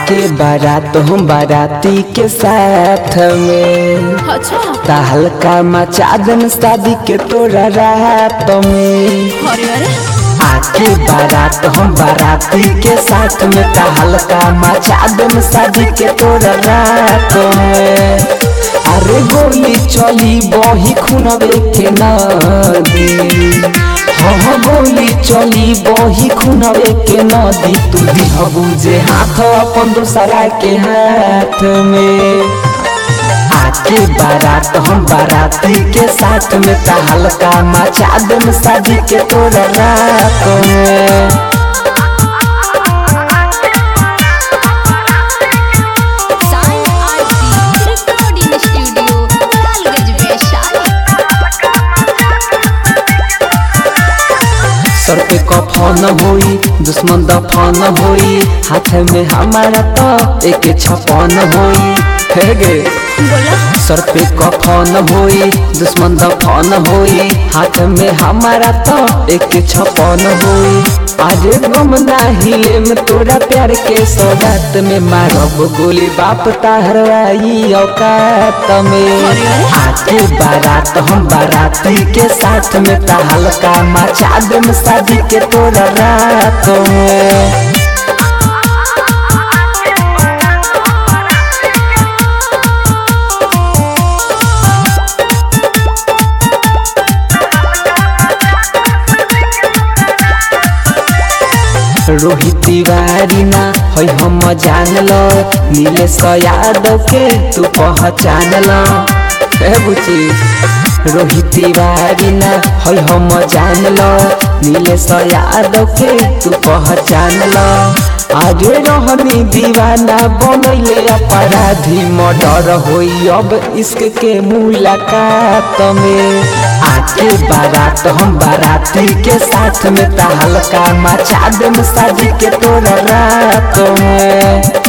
आके बारात हम बाराती के साथ में अच्छा हल्का मचा देन शादी के तोरा रात में। अरे अरे आके बारात हम बाराती के साथ में हल्का मचा देन शादी के तोरा रात में। अरे गोली चली बही खुनबे के नदी, हाँ गोली चली बही खुनबे के नदी। तू दिहबू जे हाथ अपन दूसरा के हाथ में। आके बारात हम बाराती के साथ में हल्का मचा देन शादी के तोरा रात में। सर पे कफन होई दुश्मन दफन होई, हाथ में हमारा तो एक छपन होई। हे गे सर पे कफन होई दुश्मन दफन होई, हाथ में हमारा तो एक छपन होई। अरे गम नाहिले में तोरा प्यार के सौगात में मारब गोली बाप तहरवाई औकात में। आके बारात हम बाराती के साथ में हल्का मचा देन शादी के तोरा रात में। रोहित तिवारी ना है हम जान लो, नीलेश यादव के तू पहचान लो। बुची रोहित तिवारी ना है हम जान लो, नीलेश यादव के तू पहचान लो। आगे रहनी दीवाना बनैले अपराधी, मर्डर होई अब इश्क के मुलाकात में। आके बारात हम बाराती के साथ में हल्का मचा देन शादी के तोरा रात में।